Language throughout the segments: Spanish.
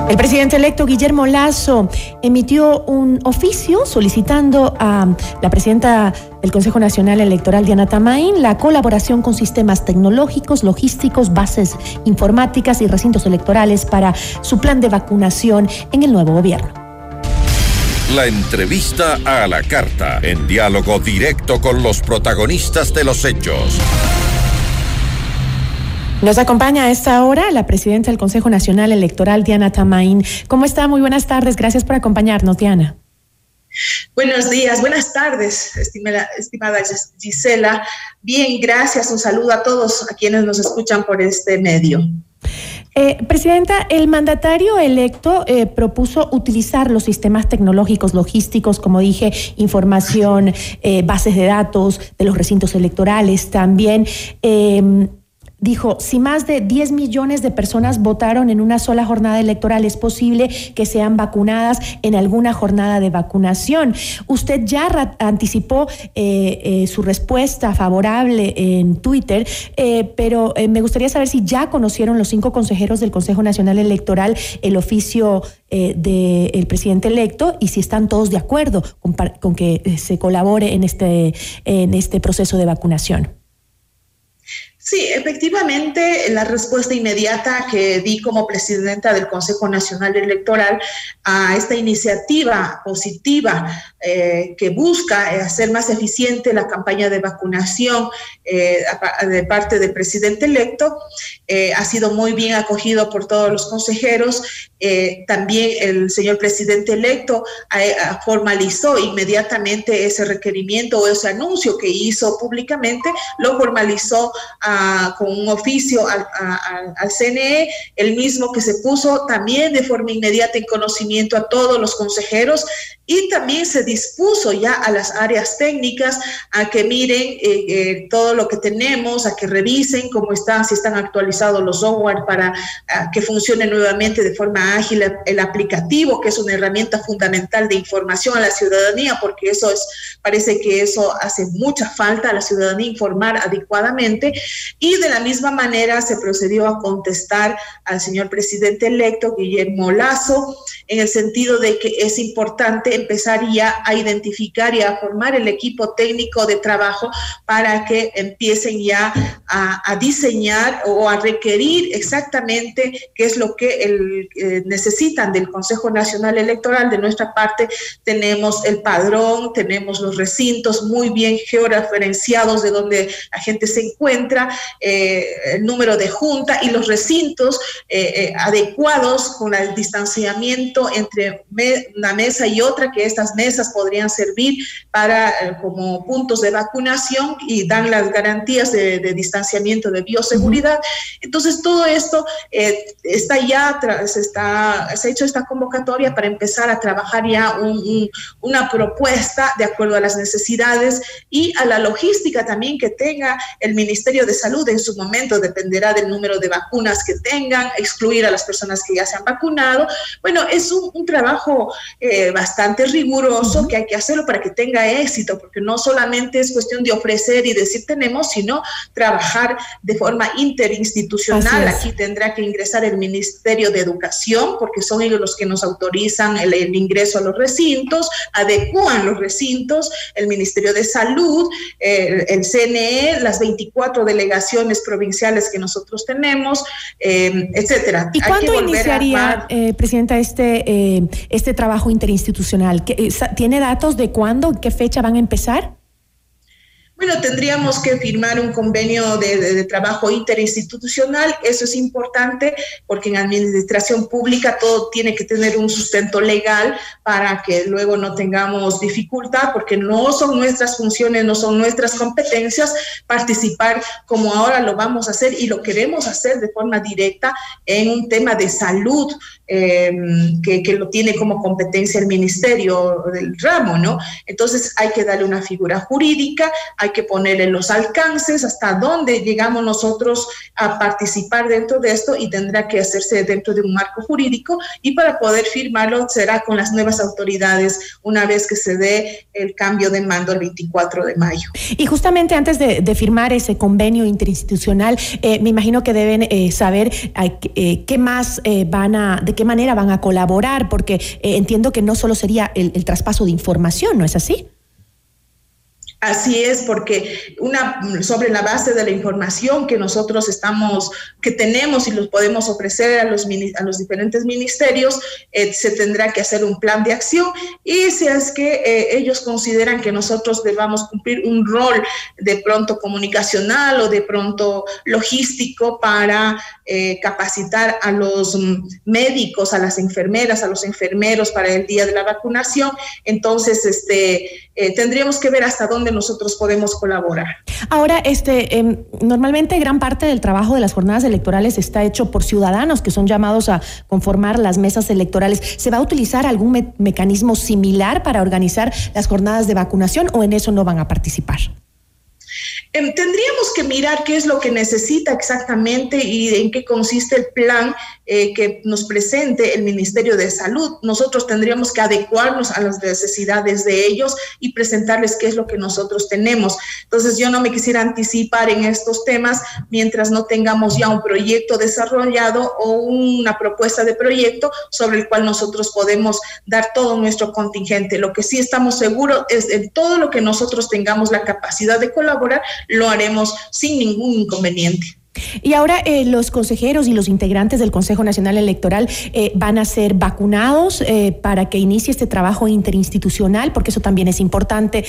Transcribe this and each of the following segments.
El presidente electo Guillermo Lasso emitió un oficio solicitando a la presidenta del Consejo Nacional Electoral, Diana Tamain, la colaboración con sistemas tecnológicos, logísticos, bases informáticas y recintos electorales para su plan de vacunación en el nuevo gobierno. La entrevista a la carta, en diálogo directo con los protagonistas de los hechos. Nos acompaña a esta hora la presidenta del Consejo Nacional Electoral, Diana Tamain. ¿Cómo está? Muy buenas tardes. Gracias por acompañarnos, Diana. Buenos días, buenas tardes, estimada Gisela. Bien, gracias. Un saludo a todos a quienes nos escuchan por este medio. Presidenta, el mandatario electo propuso utilizar los sistemas tecnológicos, logísticos, como dije, información, bases de datos de los recintos electorales también. Dijo, si más de 10 millones de personas votaron en una sola jornada electoral, es posible que sean vacunadas en alguna jornada de vacunación. Usted ya anticipó su respuesta favorable en Twitter, pero me gustaría saber si ya conocieron los 5 consejeros del Consejo Nacional Electoral el oficio del presidente electo y si están todos de acuerdo con que se colabore en este proceso de vacunación. Sí, efectivamente, la respuesta inmediata que di como presidenta del Consejo Nacional Electoral a esta iniciativa positiva que busca hacer más eficiente la campaña de vacunación de parte del presidente electo ha sido muy bien acogido por todos los consejeros. También el señor presidente electo formalizó inmediatamente ese requerimiento o ese anuncio que hizo públicamente, lo formalizó con un oficio al CNE, el mismo que se puso también de forma inmediata en conocimiento a todos los consejeros, y también se dispuso ya a las áreas técnicas a que miren todo lo que tenemos, a que revisen cómo están, si están actualizados los software para que funcione nuevamente de forma ágil el aplicativo, que es una herramienta fundamental de información a la ciudadanía, porque parece que eso hace mucha falta a la ciudadanía, informar adecuadamente. Y de la misma manera se procedió a contestar al señor presidente electo, Guillermo Lasso, en el sentido de que es importante empezar ya a identificar y a formar el equipo técnico de trabajo para que empiecen ya a diseñar o a requerir exactamente qué es lo que necesitan del Consejo Nacional Electoral. De nuestra parte tenemos el padrón, tenemos los recintos muy bien georreferenciados de donde la gente se encuentra, el número de junta y los recintos adecuados con el distanciamiento entre una mesa y otra, que estas mesas podrían servir para como puntos de vacunación y dan las garantías de distanciamiento, de bioseguridad. Entonces todo esto está ya, se ha hecho esta convocatoria para empezar a trabajar ya una propuesta de acuerdo a las necesidades y a la logística también que tenga el Ministerio de Salud. En su momento dependerá del número de vacunas que tengan, excluir a las personas que ya se han vacunado. Bueno, es un trabajo bastante riguroso que hay que hacerlo para que tenga éxito, porque no solamente es cuestión de ofrecer y decir tenemos, sino trabajar de forma interinstitucional. Aquí tendrá que ingresar el Ministerio de Educación, porque son ellos los que nos autorizan el ingreso a los recintos, adecúan los recintos, el Ministerio de Salud, el CNE, las 24 delegaciones provinciales que nosotros tenemos, etcétera. ¿Y cuándo iniciaría, presidenta, este trabajo interinstitucional? ¿Tiene datos de cuándo, qué fecha van a empezar? Bueno, tendríamos que firmar un convenio de trabajo interinstitucional. Eso es importante porque en administración pública todo tiene que tener un sustento legal para que luego no tengamos dificultad, porque no son nuestras funciones, no son nuestras competencias participar como ahora lo vamos a hacer y lo queremos hacer de forma directa en un tema de salud que lo tiene como competencia el Ministerio del ramo, ¿no? Entonces hay que darle una figura jurídica, hay hay que ponerle los alcances, hasta dónde llegamos nosotros a participar dentro de esto, y tendrá que hacerse dentro de un marco jurídico, y para poder firmarlo será con las nuevas autoridades una vez que se dé el cambio de mando el 24 de mayo. Y justamente antes de firmar ese convenio interinstitucional, me imagino que deben saber qué más de qué manera van a colaborar, porque entiendo que no solo sería el traspaso de información, ¿no es así? Así es, porque sobre la base de la información que nosotros tenemos y los podemos ofrecer a los diferentes ministerios, se tendrá que hacer un plan de acción, y si es que ellos consideran que nosotros debamos cumplir un rol de pronto comunicacional o de pronto logístico para capacitar a los médicos, a las enfermeras, a los enfermeros para el día de la vacunación, entonces tendríamos que ver hasta dónde nosotros podemos colaborar. Ahora, normalmente gran parte del trabajo de las jornadas electorales está hecho por ciudadanos que son llamados a conformar las mesas electorales. ¿Se va a utilizar algún mecanismo similar para organizar las jornadas de vacunación, o en eso no van a participar? Tendríamos que mirar qué es lo que necesita exactamente y en qué consiste el plan que nos presente el Ministerio de Salud. Nosotros tendríamos que adecuarnos a las necesidades de ellos y presentarles qué es lo que nosotros tenemos. Entonces, yo no me quisiera anticipar en estos temas mientras no tengamos ya un proyecto desarrollado o una propuesta de proyecto sobre el cual nosotros podemos dar todo nuestro contingente. Lo que sí estamos seguros es en todo lo que nosotros tengamos la capacidad de colaborar, lo haremos sin ningún inconveniente. Y ahora los consejeros y los integrantes del Consejo Nacional Electoral van a ser vacunados para que inicie este trabajo interinstitucional, porque eso también es importante,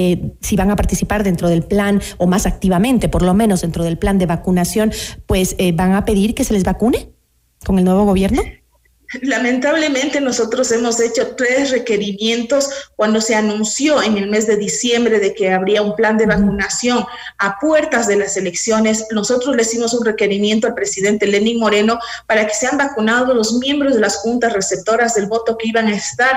si van a participar dentro del plan, o más activamente, por lo menos dentro del plan de vacunación, pues van a pedir que se les vacune con el nuevo gobierno. Lamentablemente nosotros hemos hecho 3 requerimientos cuando se anunció en el mes de diciembre de que habría un plan de vacunación a puertas de las elecciones. Nosotros le hicimos un requerimiento al presidente Lenín Moreno para que sean vacunados los miembros de las juntas receptoras del voto que iban a estar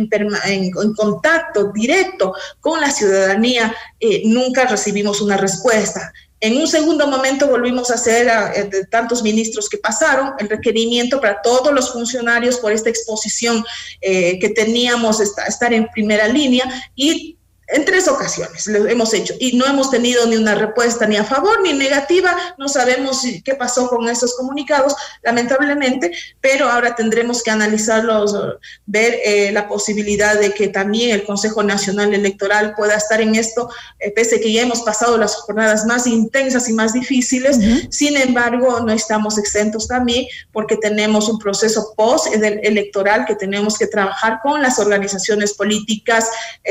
en contacto directo con la ciudadanía. Nunca recibimos una respuesta. En un segundo momento volvimos a hacer, de tantos ministros que pasaron, el requerimiento para todos los funcionarios por esta exposición que teníamos, estar en primera línea, y en 3 ocasiones lo hemos hecho y no hemos tenido ni una respuesta ni a favor ni negativa. No sabemos qué pasó con esos comunicados, lamentablemente, pero ahora tendremos que analizarlos, ver la posibilidad de que también el Consejo Nacional Electoral pueda estar en esto, pese a que ya hemos pasado las jornadas más intensas y más difíciles. Sin embargo, no estamos exentos también, porque tenemos un proceso post-electoral que tenemos que trabajar con las organizaciones políticas,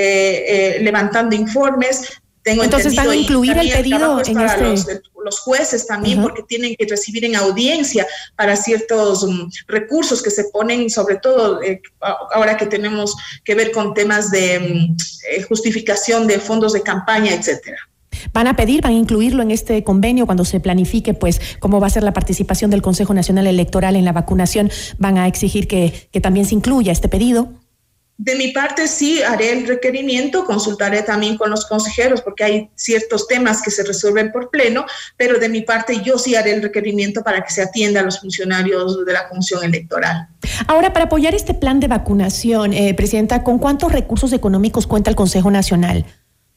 levantando informes. Entonces van a incluir el pedido en los jueces también, porque tienen que recibir en audiencia para ciertos recursos que se ponen, sobre todo ahora que tenemos que ver con temas de justificación de fondos de campaña, etcétera. Van a incluirlo en este convenio cuando se planifique, pues, cómo va a ser la participación del Consejo Nacional Electoral en la vacunación. Van a exigir que también se incluya este pedido. De mi parte, sí, haré el requerimiento, consultaré también con los consejeros, porque hay ciertos temas que se resuelven por pleno, pero de mi parte yo sí haré el requerimiento para que se atienda a los funcionarios de la función electoral. Ahora, para apoyar este plan de vacunación, Presidenta, ¿con cuántos recursos económicos cuenta el Consejo Nacional?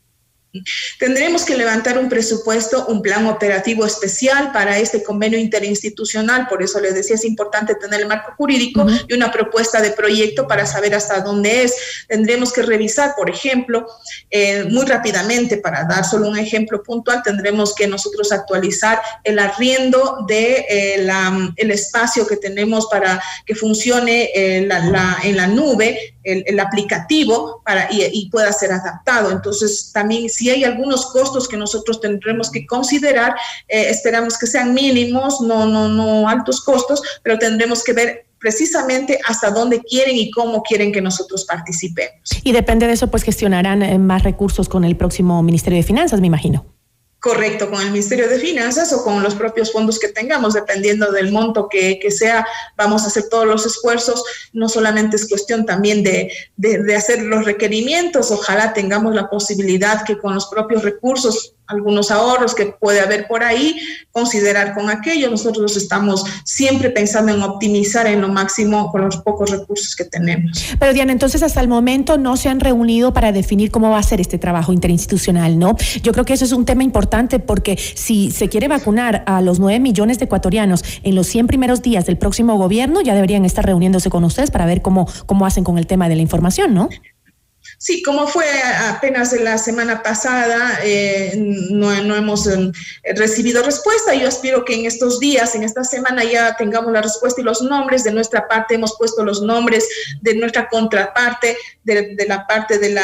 Tendremos que levantar un presupuesto, un plan operativo especial para este convenio interinstitucional. Por eso les decía, es importante tener el marco jurídico y una propuesta de proyecto para saber hasta dónde es. Tendremos que revisar, por ejemplo, muy rápidamente, para dar solo un ejemplo puntual, tendremos que nosotros actualizar el arriendo de el espacio que tenemos para que funcione en la nube, el aplicativo, y pueda ser adaptado. Entonces, también si hay algunos costos que nosotros tendremos que considerar, esperamos que sean mínimos, no altos costos, pero tendremos que ver precisamente hasta dónde quieren y cómo quieren que nosotros participemos. Y depende de eso, pues gestionarán más recursos con el próximo Ministerio de Finanzas, me imagino. Correcto, con el Ministerio de Finanzas o con los propios fondos que tengamos, dependiendo del monto que sea, vamos a hacer todos los esfuerzos. No solamente es cuestión también de hacer los requerimientos, ojalá tengamos la posibilidad que con los propios recursos, algunos ahorros que puede haber por ahí, considerar con aquello. Nosotros estamos siempre pensando en optimizar en lo máximo con los pocos recursos que tenemos. Pero Diana, entonces hasta el momento no se han reunido para definir cómo va a ser este trabajo interinstitucional, ¿no? Yo creo que eso es un tema importante porque si se quiere vacunar a los 9 millones de ecuatorianos en los 100 primeros días del próximo gobierno, ya deberían estar reuniéndose con ustedes para ver cómo hacen con el tema de la información, ¿no? Sí, como fue apenas la semana pasada, no hemos recibido respuesta. Yo espero que en estos días, en esta semana, ya tengamos la respuesta y los nombres. De nuestra parte hemos puesto los nombres de nuestra contraparte, de la parte de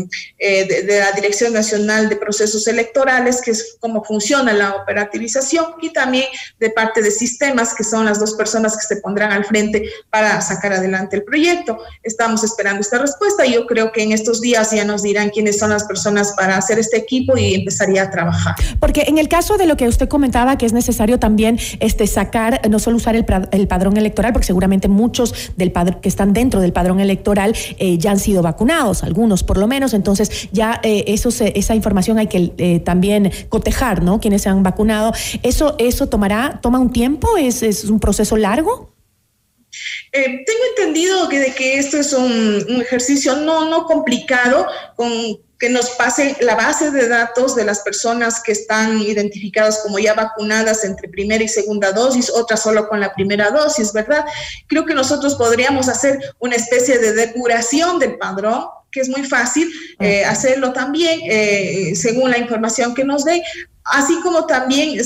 la Dirección Nacional de Procesos Electorales, que es cómo funciona la operativización, y también de parte de sistemas, que son las dos personas que se pondrán al frente para sacar adelante el proyecto. Estamos esperando esta respuesta y yo creo que en estos días ya nos dirán quiénes son las personas para hacer este equipo y empezaría a trabajar. Porque en el caso de lo que usted comentaba, que es necesario también sacar, no solo usar el padrón electoral, porque seguramente muchos que están dentro del padrón electoral ya han sido vacunados, algunos por lo menos, entonces ya esa información hay que también cotejar, ¿no? Quienes se han vacunado. ¿Eso toma un tiempo? ¿Es un proceso largo? Tengo entendido que esto es un ejercicio no complicado, con que nos pasen la base de datos de las personas que están identificadas como ya vacunadas entre primera y segunda dosis, otras solo con la primera dosis, ¿verdad? Creo que nosotros podríamos hacer una especie de depuración del padrón, que es muy fácil hacerlo también, según la información que nos dé, así como también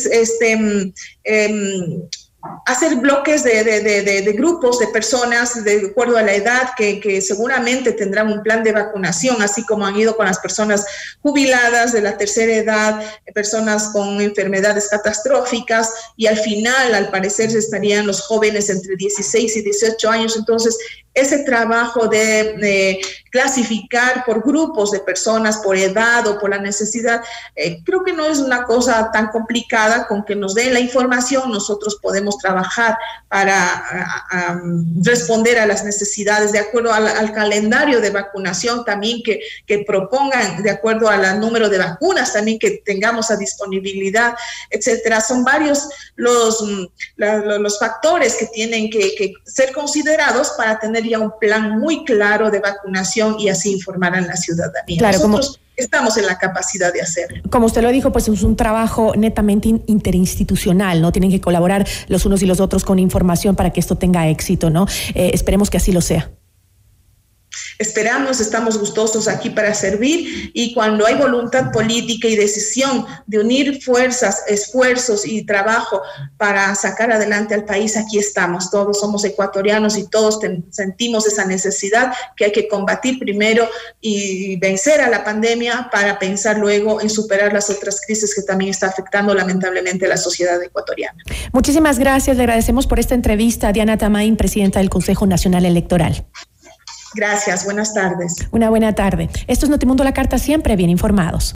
hacer bloques de grupos de personas de acuerdo a la edad que seguramente tendrán un plan de vacunación, así como han ido con las personas jubiladas de la tercera edad, personas con enfermedades catastróficas, y al final, al parecer, estarían los jóvenes entre 16 y 18 años. Entonces, ese trabajo de clasificar por grupos de personas, por edad o por la necesidad, creo que no es una cosa tan complicada. Con que nos den la información, nosotros podemos trabajar para responder a las necesidades de acuerdo al calendario de vacunación también que propongan, de acuerdo al número de vacunas también que tengamos a disponibilidad, etcétera. Son varios los factores que tienen que ser considerados para tener ya un plan muy claro de vacunación y así informar a la ciudadanía. Claro, nosotros estamos en la capacidad de hacerlo. Como usted lo dijo, pues es un trabajo netamente interinstitucional, ¿no? Tienen que colaborar los unos y los otros con información para que esto tenga éxito, ¿no? Esperemos que así lo sea. Esperamos, estamos gustosos aquí para servir, y cuando hay voluntad política y decisión de unir fuerzas, esfuerzos y trabajo para sacar adelante al país, aquí estamos. Todos somos ecuatorianos y todos sentimos esa necesidad que hay que combatir primero y vencer a la pandemia para pensar luego en superar las otras crisis que también está afectando lamentablemente a la sociedad ecuatoriana. Muchísimas gracias, le agradecemos por esta entrevista. Diana Tamain, presidenta del Consejo Nacional Electoral. Gracias, buenas tardes. Una buena tarde. Esto es Notimundo La Carta, siempre bien informados.